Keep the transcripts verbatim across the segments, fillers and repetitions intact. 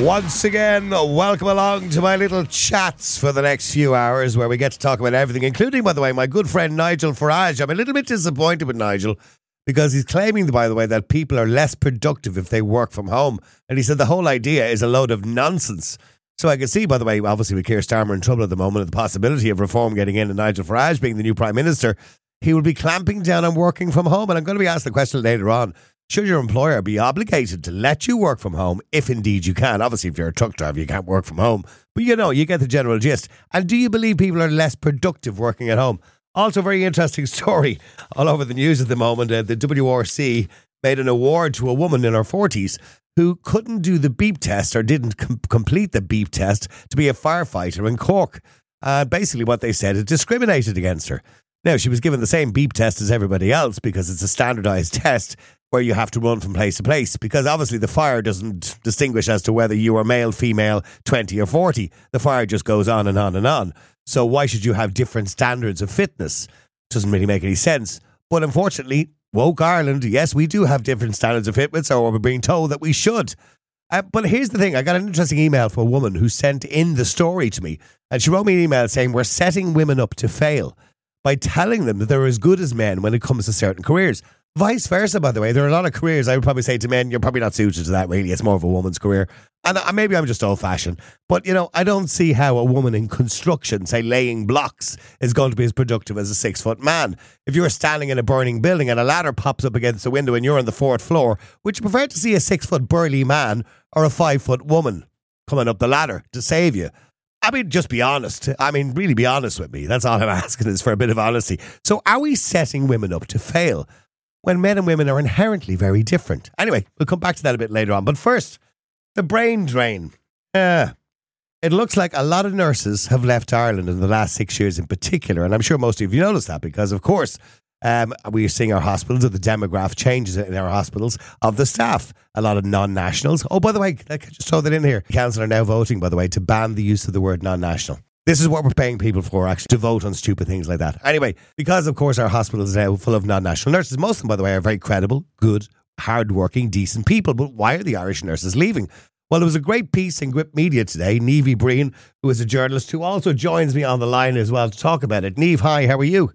Once again, welcome along to my little chats for the next few hours where we get to talk about everything, including, by the way, my good friend Nigel Farage. I'm a little bit disappointed with Nigel because he's claiming, by the way, that people are less productive if they work from home. And he said the whole idea is a load of nonsense. So I can see, by the way, obviously with Keir Starmer in trouble at the moment, the possibility of reform getting in and Nigel Farage being the new Prime Minister, he will be clamping down on working from home. And I'm going to be asked the question later on. Should your employer be obligated to let you work from home if indeed you can? Obviously, if you're a truck driver, you can't work from home. But you know, you get the general gist. And do you believe people are less productive working at home? Also, very interesting story all over the news at the moment. Uh, the W R C made an award to a woman in her forties who couldn't do the beep test or didn't com- complete the beep test to be a firefighter in Cork. Uh, basically, what they said, it discriminated against her. Now, she was given the same beep test as everybody else because it's a standardised test where you have to run from place to place, because obviously the fire doesn't distinguish as to whether you are male, female, twenty or forty. The fire just goes on and on and on. So why should you have different standards of fitness? Doesn't really make any sense. But unfortunately, woke Ireland, yes, we do have different standards of fitness, or we're being told that we should. Uh, but here's the thing. I got an interesting email from a woman who sent in the story to me. And she wrote me an email saying, we're setting women up to fail by telling them that they're as good as men when it comes to certain careers. Vice versa, by the way. There are a lot of careers I would probably say to men, you're probably not suited to that, really. It's more of a woman's career. And uh, maybe I'm just old-fashioned. But, you know, I don't see how a woman in construction, say laying blocks, is going to be as productive as a six-foot man. If you're standing in a burning building and a ladder pops up against the window and you're on the fourth floor, would you prefer to see a six-foot burly man or a five-foot woman coming up the ladder to save you? I mean, just be honest. I mean, really be honest with me. That's all I'm asking, is for a bit of honesty. So are we setting women up to fail when men and women are inherently very different? Anyway, we'll come back to that a bit later on. But first, the brain drain. Uh, it looks like a lot of nurses have left Ireland in the last six years in particular. And I'm sure most of you noticed that because, of course, um, we are seeing our hospitals, or the demographic changes in our hospitals of the staff. A lot of non-nationals. Oh, by the way, I just throw that in here. The council are now voting, by the way, to ban the use of the word non-national. This is what we're paying people for, actually, to vote on stupid things like that. Anyway, because, of course, our hospitals are now full of non-national nurses. Most of them, by the way, are very credible, good, hard-working, decent people. But why are the Irish nurses leaving? Well, there was a great piece in Grip Media today. Niamh Breen, who is a journalist, who also joins me on the line as well to talk about it. Niamh, hi, how are you?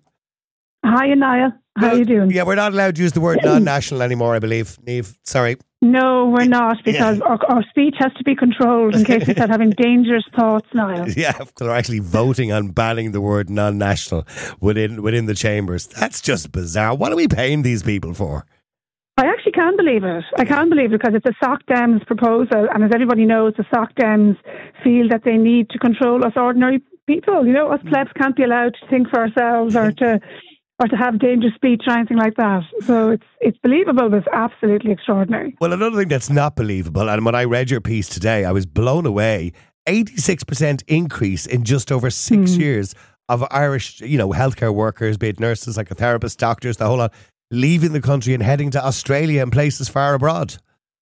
Hi, Niall. How well, are you doing? Yeah, we're not allowed to use the word non-national anymore, I believe. Niamh, sorry. No, we're not, because yeah. our, our speech has to be controlled in case we start having dangerous thoughts, Niall. Yeah, they're actually voting on banning the word non-national within within the chambers. That's just bizarre. What are we paying these people for? I actually can't believe it. I can't believe it because it's a Soc Dems proposal, and as everybody knows, the Soc Dems feel that they need to control us ordinary people. You know, us plebs can't be allowed to think for ourselves or to... or to have dangerous speech or anything like that. So it's it's believable, but it's absolutely extraordinary. Well, another thing that's not believable, and when I read your piece today, I was blown away. eighty-six percent increase in just over six mm. years of Irish, you know, healthcare workers, be it nurses, like a therapist, doctors, the whole lot, leaving the country and heading to Australia and places far abroad.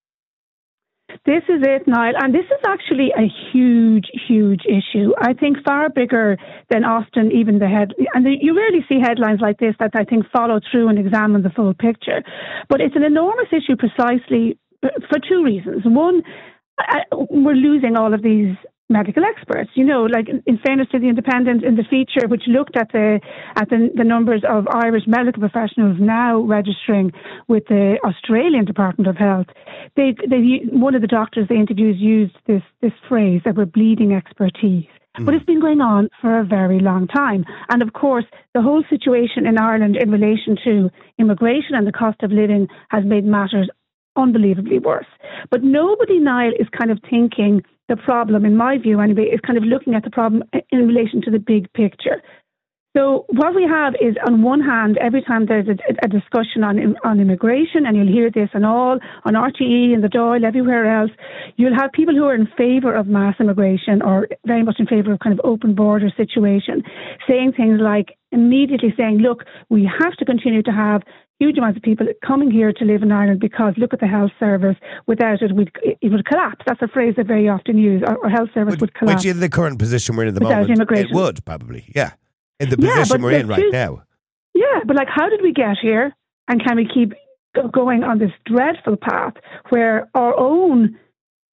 This is it, Niall, and this is actually a huge, huge issue. I think far bigger than often even the head, and the, you rarely see headlines like this that I think follow through and examine the full picture. But it's an enormous issue precisely for two reasons. One, I, we're losing all of these medical experts. You know, like in fairness to the Independent, in the feature which looked at the at the, the numbers of Irish medical professionals now registering with the Australian Department of Health, they they one of the doctors they interviewed used this this phrase that we're bleeding expertise. Mm. But it's been going on for a very long time. And of course, the whole situation in Ireland in relation to immigration and the cost of living has made matters unbelievably worse. But nobody, Niall, is kind of thinking the problem, in my view anyway, is kind of looking at the problem in relation to the big picture. So what we have is, on one hand, every time there's a, a discussion on on immigration, and you'll hear this and all, on R T E and the Dáil, everywhere else, you'll have people who are in favour of mass immigration or very much in favour of kind of open border situation, saying things like, immediately saying, look, we have to continue to have huge amounts of people coming here to live in Ireland because look at the health service. Without it, we'd, it would collapse. That's a phrase that very often used. Our, our health service which, would collapse. Which in the current position we're in at the moment, it would probably, yeah. In the position yeah, we're in right two, now. Yeah, but like, how did we get here? And can we keep going on this dreadful path where our own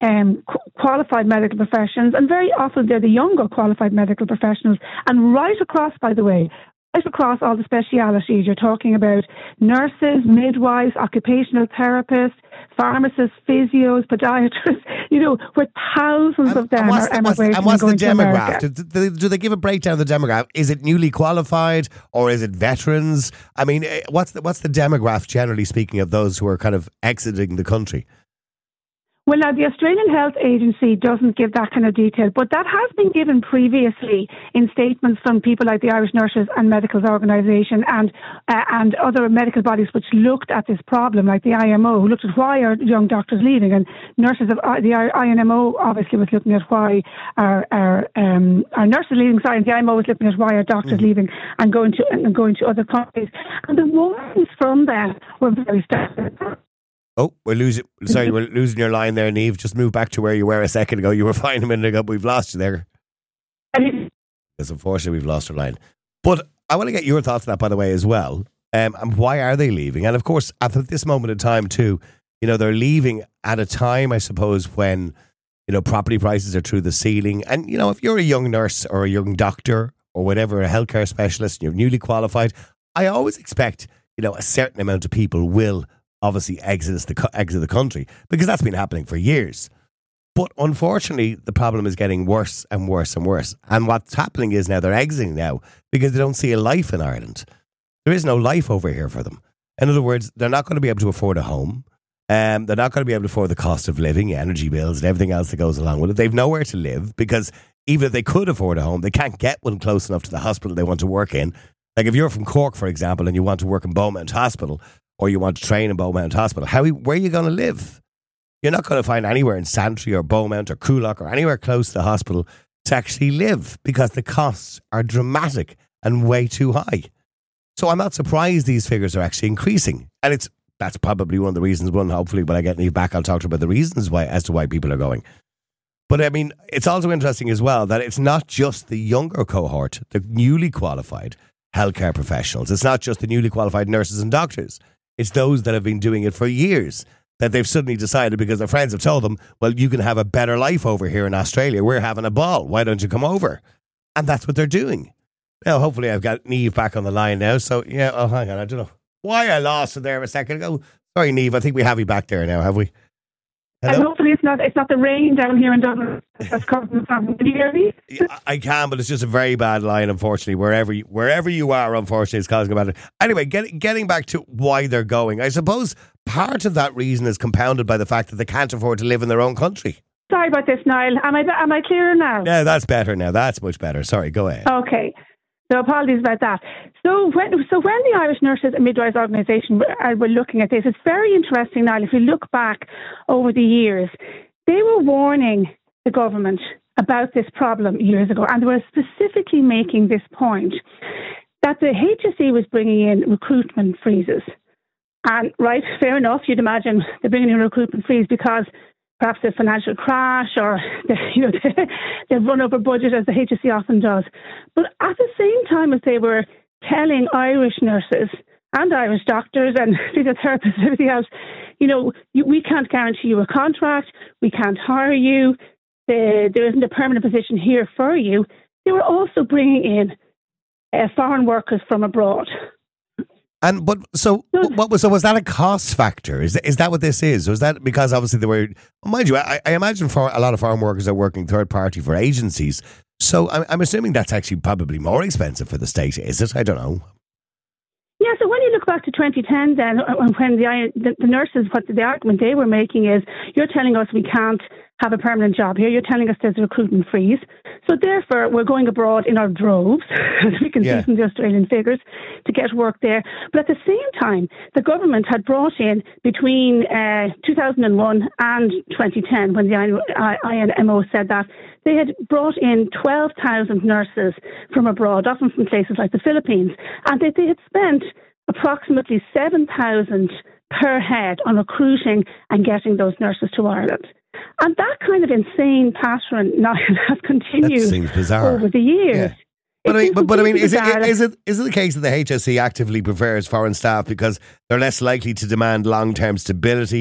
um, qu- qualified medical professions, and very often they're the younger qualified medical professionals. And right across, by the way, right across all the specialities, you're talking about nurses, midwives, occupational therapists, pharmacists, physios, podiatrists, you know, where thousands and, of them and what's are the, what's, emigrating and what's and the going to demograph? America. Do, do, do they give a breakdown of the demograph? Is it newly qualified or is it veterans? I mean, eh, what's the, what's the demograph, generally speaking, of those who are kind of exiting the country? Well, now, the Australian Health Agency doesn't give that kind of detail, but that has been given previously in statements from people like the Irish Nurses and Medicals Organisation and uh, and other medical bodies which looked at this problem, like the I M O, who looked at why are young doctors leaving, and nurses of uh, the I N M O obviously was looking at why are our, um, our nurses leaving, sorry, and the I M O was looking at why are doctors mm-hmm. leaving and going to and going to other countries. And the warnings from that were very stark. Oh, we're losing. Sorry, we're losing your line there, Niamh. Just move back to where you were a second ago. You were fine a minute ago, but we've lost you there. Because unfortunately, we've lost our line. But I want to get your thoughts on that, by the way, as well. Um, and why are they leaving? And of course, at this moment in time, too, you know, they're leaving at a time, I suppose, when you know property prices are through the ceiling. And you know, if you're a young nurse or a young doctor or whatever, a healthcare specialist, and you're newly qualified, I always expect you know a certain amount of people will obviously exit the, exit the country, because that's been happening for years. But unfortunately, the problem is getting worse and worse and worse. And what's happening is now they're exiting now because they don't see a life in Ireland. There is no life over here for them. In other words, they're not going to be able to afford a home. Um, they're not going to be able to afford the cost of living, energy bills and everything else that goes along with it. They've nowhere to live because even if they could afford a home, they can't get one close enough to the hospital they want to work in. Like if you're from Cork, for example, and you want to work in Beaumont Hospital, or you want to train in Beaumont Hospital, how where are you going to live? You're not going to find anywhere in Santry or Beaumont or Coolock or anywhere close to the hospital to actually live because the costs are dramatic and way too high. So I'm not surprised these figures are actually increasing. And it's that's probably one of the reasons, one, hopefully when I get Niamh back, I'll talk to her about the reasons why as to why people are going. But I mean, it's also interesting as well that it's not just the younger cohort, the newly qualified healthcare professionals. It's not just the newly qualified nurses and doctors. It's those that have been doing it for years that they've suddenly decided because their friends have told them, well, you can have a better life over here in Australia. We're having a ball. Why don't you come over? And that's what they're doing. Now, hopefully I've got Niamh back on the line now. So, yeah, oh, hang on. I don't know why I lost it there a second ago. Sorry, Niamh. I think we have you back there now, have we? Hello? And hopefully it's not it's not the rain down here in Dublin that's causing the problem. Can you hear me? I can, but it's just a very bad line, unfortunately. Wherever you, wherever you are, unfortunately, it's causing a bad line. Anyway, get, getting back to why they're going, I suppose part of that reason is compounded by the fact that they can't afford to live in their own country. Sorry about this, Niall. Am I am I clearer now? Yeah, that's better now. That's much better. Sorry, go ahead. Okay. So apologies about that. So when so when the Irish Nurses and Midwives Organisation were, were looking at this, it's very interesting now. If you look back over the years, they were warning the government about this problem years ago, and they were specifically making this point that the H S E was bringing in recruitment freezes. And right, fair enough, you'd imagine they're bringing in a recruitment freeze because perhaps a financial crash or they, you know, they've run over budget as the H S E often does. But at the same time as they were telling Irish nurses and Irish doctors and physiotherapists and everything else, you know, you, we can't guarantee you a contract, we can't hire you, the, there isn't a permanent position here for you, they were also bringing in uh, foreign workers from abroad. And but so what was so was that a cost factor? Is is that what this is? Was that because obviously they were? Well, mind you, I, I imagine for a lot of farm workers are working third party for agencies. So I'm, I'm assuming that's actually probably more expensive for the state, is it? I don't know. Yeah, so when you look back to twenty ten, then when the, the the nurses, what the argument they were making is, you're telling us we can't have a permanent job here. You're telling us there's a recruitment freeze. So therefore, we're going abroad in our droves, as we can yeah. see from the Australian figures, to get work there. But at the same time, the government had brought in between uh, two thousand one and twenty ten, when the I N M O said that, they had brought in twelve thousand nurses from abroad, often from places like the Philippines, and they, they had spent approximately seven thousand per head on recruiting and getting those nurses to Ireland. And that kind of insane pattern has continued over the years. Yeah. But I mean, but, but I mean, is it, is it is it the case that the H S E actively prefers foreign staff because they're less likely to demand long-term stability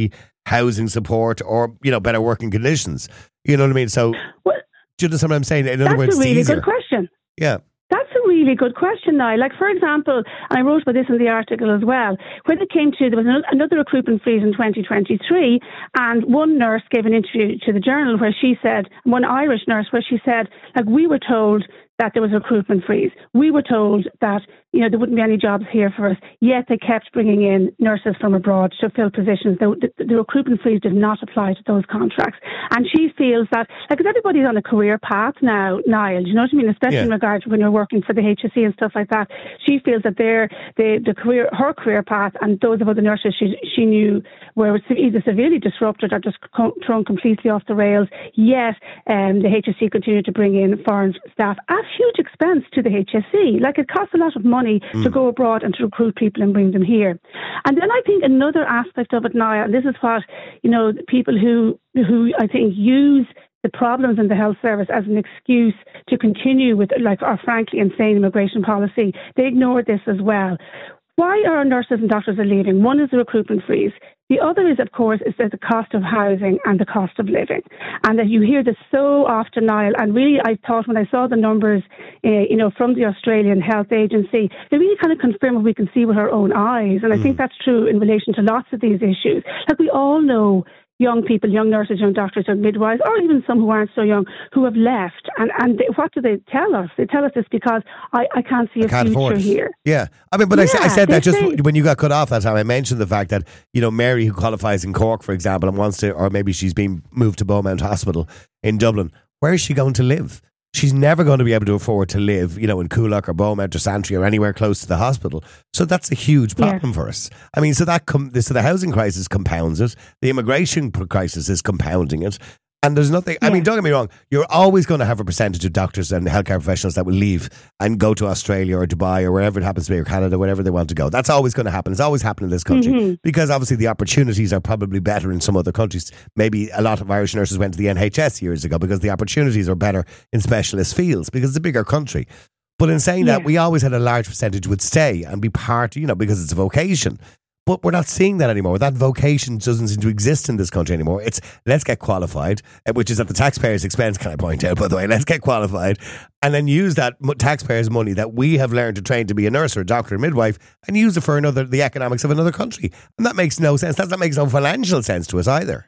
housing support or, you know, better working conditions. You know what I mean? So, well, do you understand what I'm saying? In other that's words, a really easier. good question. Yeah. That's a really good question now. Like, for example, and I wrote about this in the article as well, when it came to, there was another recruitment freeze in twenty twenty-three, and one nurse gave an interview to the Journal where she said, one Irish nurse, where she said, like, we were told that there was a recruitment freeze. We were told that, you know, there wouldn't be any jobs here for us, yet they kept bringing in nurses from abroad to fill positions. The, the, the recruitment freeze did not apply to those contracts. And she feels that, like, because everybody's on a career path now, Niall, do you know what I mean? Especially Yeah. in regard to when you're working for the H S E and stuff like that. She feels that their, the, the career, her career path and those of other nurses she, she knew were either severely disrupted or just co- thrown completely off the rails, yet um, the H S E continued to bring in foreign staff at huge expense to the H S E. Like, it costs a lot of money mm. to go abroad and to recruit people and bring them here. And then I think another aspect of it now, and this is what, you know, people who who I think use the problems in the health service as an excuse to continue with, like, our frankly insane immigration policy, they ignore this as well. Why are nurses and doctors are leaving? One is the recruitment freeze. The other is, of course, is that the cost of housing and the cost of living. And that you hear this so often, Niall. And really, I thought when I saw the numbers, uh, you know, from the Australian Health Agency, they really kind of confirm what we can see with our own eyes. And I mm. think that's true in relation to lots of these issues. Like, we all know young people, young nurses, young doctors, young midwives, or even some who aren't so young, who have left. And and they, what do they tell us? They tell us this because I, I can't see a can't future here. Yeah. I mean, but yeah, I, I said that just say, when you got cut off that time, I mentioned the fact that, you know, Mary, who qualifies in Cork, for example, and wants to, or maybe she's been moved to Beaumont Hospital in Dublin, where is she going to live? She's never going to be able to afford to live, you know, in Coolock or Beaumont or Santry or anywhere close to the hospital. So that's a huge problem yeah. for us. I mean, so that com- so the housing crisis compounds it. The immigration crisis is compounding it. And there's nothing, yeah. I mean, don't get me wrong, you're always going to have a percentage of doctors and healthcare professionals that will leave and go to Australia or Dubai or wherever it happens to be, or Canada, wherever they want to go. That's always going to happen. It's always happened in this country mm-hmm. because obviously the opportunities are probably better in some other countries. Maybe a lot of Irish nurses went to the N H S years ago because the opportunities are better in specialist fields because it's a bigger country. But in saying yeah. that, we always had a large percentage would stay and be part, you know, because it's a vocation. But we're not seeing that anymore. That vocation doesn't seem to exist in this country anymore. It's let's get qualified, which is at the taxpayer's expense, can I point out, by the way. Let's get qualified and then use that taxpayer's money that we have learned to train to be a nurse or a doctor or a midwife and use it for another the economics of another country. And that makes no sense. That, that makes no financial sense to us either.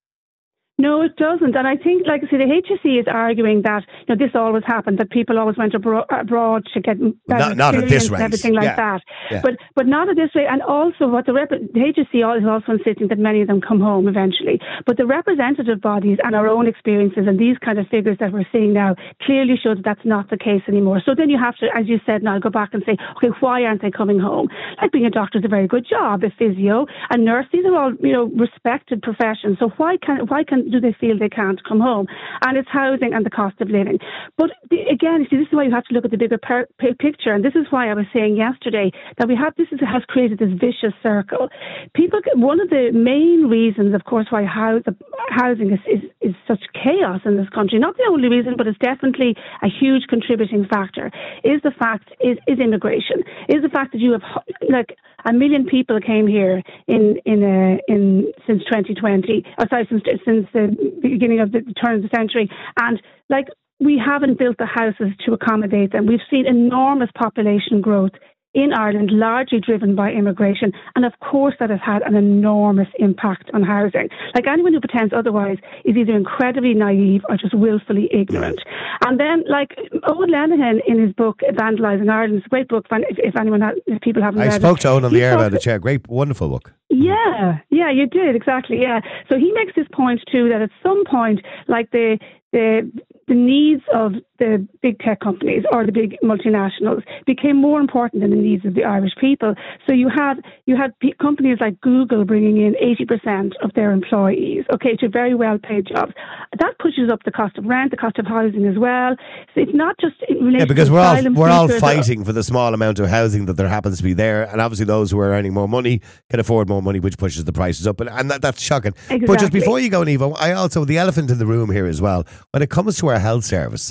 No, it doesn't. And I think, like I say, the H S E is arguing that, you know, this always happened, that people always went abro- abroad to get not, not at this rate. Everything like yeah. that. Yeah. But but not at this rate. And also, what the, rep- the H S E is also insisting that many of them come home eventually. But the representative bodies and our own experiences and these kind of figures that we're seeing now clearly show that that's not the case anymore. So then you have to, as you said, now go back and say, okay, why aren't they coming home? Like, being a doctor is a very good job, a physio, a nurse, these are all, you know, respected professions. So why can why can do they feel they can't come home? And it's housing and the cost of living. But the, again, see, this is why you have to look at the bigger per, per picture. And this is why I was saying yesterday that we have this is, has created this vicious circle. People, one of the main reasons, of course, why house, housing is, is, is such chaos in this country, not the only reason, but it's definitely a huge contributing factor, is the fact, is, is immigration, is the fact that you have, like, a million people came here in in uh, in since twenty twenty. Oh, sorry, since since the beginning of the turn of the century, and like we haven't built the houses to accommodate them. We've seen enormous population growth in Ireland, largely driven by immigration, and of course that has had an enormous impact on housing. Like, anyone who pretends otherwise is either incredibly naive or just willfully ignorant. And then, like, Owen Lenihan in his book Vandalising Ireland, it's a great book if, if anyone has, if people haven't I read it. I spoke to Owen on the air about it, yeah, great, wonderful book. Yeah, yeah, you did, exactly, yeah. So he makes this point too, that at some point, like the the the needs of the big tech companies or the big multinationals became more important than the needs of the Irish people. So you had you had p- companies like Google bringing in eighty percent of their employees, okay, to very well paid jobs. That pushes up the cost of rent, the cost of housing as well. So it's not just in relation yeah, because to we're all we're all features fighting or, for the small amount of housing that there happens to be there, and obviously those who are earning more money can afford more money, which pushes the prices up, and, and that, that's shocking. Exactly. But just before you go, Niamh, I also the elephant in the room here as well. When it comes to our health service,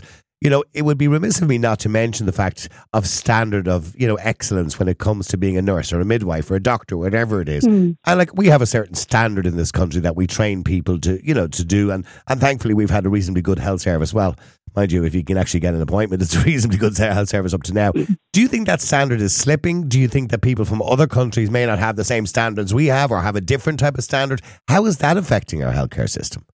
you know, it would be remiss of me not to mention the fact of standard of, you know, excellence when it comes to being a nurse or a midwife or a doctor, whatever it is. Mm. And like, we have a certain standard in this country that we train people to, you know, to do. And, and thankfully, we've had a reasonably good health service. Well, mind you, if you can actually get an appointment, it's a reasonably good health service up to now. Do you think that standard is slipping? Do you think that people from other countries may not have the same standards we have or have a different type of standard? How is that affecting our healthcare system?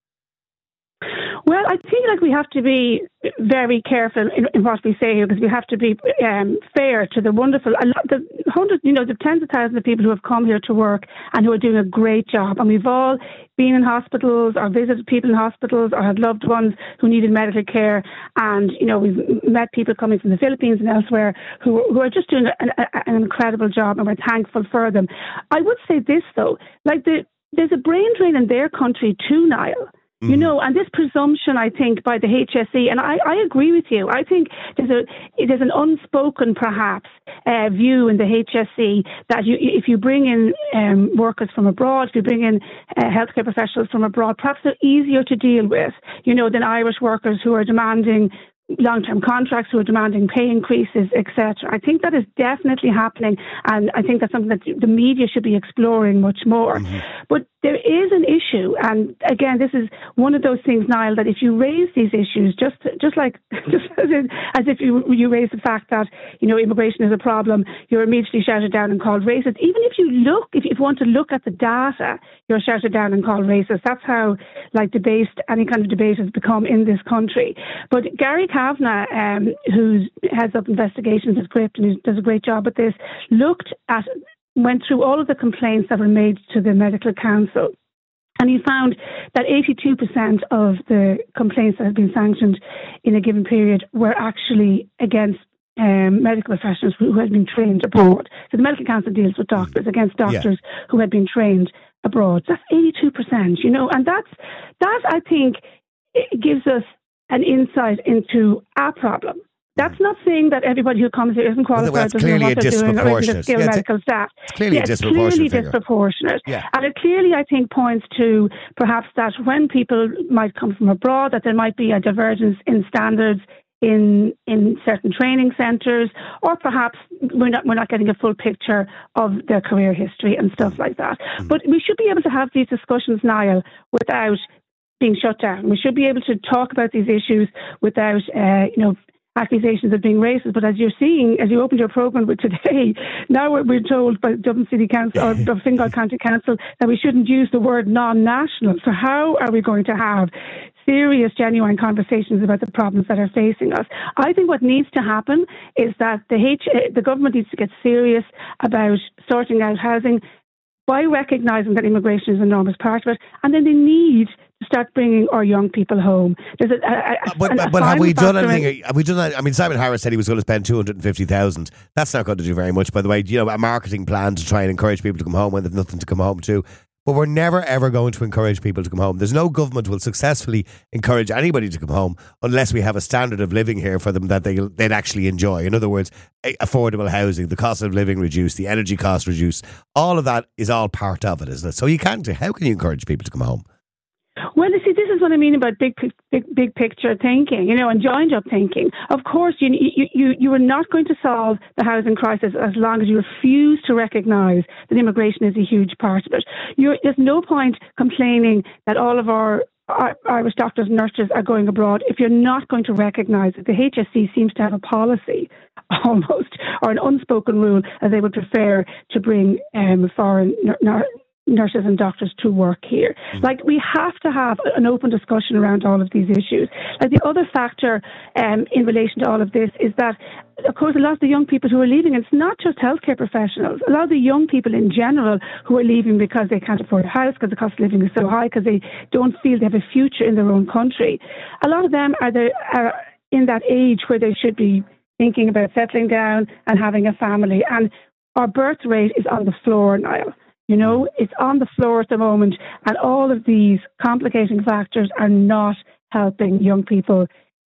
Well, I think like we have to be very careful in, in what we say here, because we have to be um, fair to the wonderful, a lot, the hundreds, you know, the tens of thousands of people who have come here to work and who are doing a great job. And we've all been in hospitals or visited people in hospitals or had loved ones who needed medical care. And, you know, we've met people coming from the Philippines and elsewhere who, who are just doing an, an incredible job, and we're thankful for them. I would say this, though, like the, there's a brain drain in their country too, Niall. You know, and this presumption, I think, by the H S E, and I, I agree with you. I think there's a there's an unspoken, perhaps, uh, view in the H S E that you, if you bring in um, workers from abroad, if you bring in uh, healthcare professionals from abroad, perhaps they're easier to deal with, you know, than Irish workers who are demanding long-term contracts, who are demanding pay increases, et cetera. I think that is definitely happening, and I think that's something that the media should be exploring much more. Mm-hmm. But there is an issue, and again, this is one of those things, Niall, that if you raise these issues, just just like just as, in, as if you you raise the fact that, you know, immigration is a problem, you're immediately shouted down and called racist. Even if you look, if you want to look at the data, you're shouted down and called racist. That's how, like, debate, any kind of debate has become in this country. But Gary Kavanagh, um, who heads up investigations at Gript and who does a great job at this, looked at, went through all of the complaints that were made to the Medical Council. And he found that eighty-two percent of the complaints that had been sanctioned in a given period were actually against um, medical professionals who, who had been trained abroad. So the Medical Council deals with doctors, against doctors yeah. who had been trained abroad. That's eighty-two percent, you know, and that's, that I think it gives us an insight into our problem. That's not saying that everybody who comes here isn't qualified, well, doesn't know what they're doing, or isn't skilled yeah, medical staff. It's clearly yeah, a disproportionate It's clearly figure. disproportionate. Yeah. And it clearly, I think, points to perhaps that when people might come from abroad, that there might be a divergence in standards in in certain training centres, or perhaps we're not we're not getting a full picture of their career history and stuff like that. Mm. But we should be able to have these discussions, Niall, without being shut down. We should be able to talk about these issues without, uh, you know, accusations of being racist. But as you're seeing, as you opened your programme with today, now we're, we're told by Dublin City Council or the Fingal County Council that we shouldn't use the word non-national. So how are we going to have serious, genuine conversations about the problems that are facing us? I think what needs to happen is that the H- the government needs to get serious about sorting out housing by recognising that immigration is an enormous part of it, and then they need to start bringing our young people home. There's a, a, a, but a but have we done in, anything? Have we done that? I mean, Simon Harris said he was going to spend two hundred and fifty thousand. That's not going to do very much, by the way. You know, a marketing plan to try and encourage people to come home when they've nothing to come home to. But we're never, ever going to encourage people to come home. There's no government will successfully encourage anybody to come home unless we have a standard of living here for them that they, they'd actually enjoy. In other words, affordable housing, the cost of living reduced, the energy cost reduced. All of that is all part of it, isn't it? So you can't, how can you encourage people to come home? Well, you see, this is what I mean about big, big, big picture thinking, you know, and joined up thinking. Of course, you, you, you, you are not going to solve the housing crisis as long as you refuse to recognise that immigration is a huge part of it. You're, there's no point complaining that all of our Irish doctors and nurses are going abroad if you're not going to recognise that the H S E seems to have a policy almost, or an unspoken rule, as they would prefer to bring um, foreign n- nurses and doctors to work here. Mm. Like, we have to have an open discussion around all of these issues. Like, the other factor um, in relation to all of this is that, of course, a lot of the young people who are leaving, it's not just healthcare professionals, a lot of the young people in general who are leaving because they can't afford a house, because the cost of living is so high, because they don't feel they have a future in their own country. A lot of them are, the, are in that age where they should be thinking about settling down and having a family. And our birth rate is on the floor, Niall. You know, it's on the floor at the moment, and all of these complicating factors are not helping young people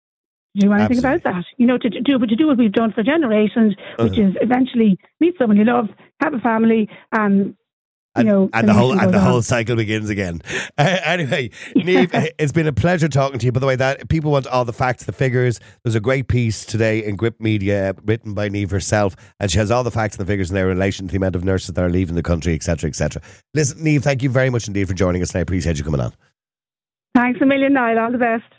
do anything Absolutely. about that. You know, to do but to do what we've done for generations, which uh-huh. is eventually meet someone you love, have a family, and And, you know, and the whole and the whole cycle begins again. Uh, anyway, Niamh, it's been a pleasure talking to you. By the way, that people want all the facts, the figures. There's a great piece today in Grip Media written by Niamh herself, and she has all the facts and the figures in there in relation to the amount of nurses that are leaving the country, et cetera, et cetera. Listen, Niamh, thank you very much indeed for joining us, and I appreciate you coming on. Thanks a million, Niall. All the best.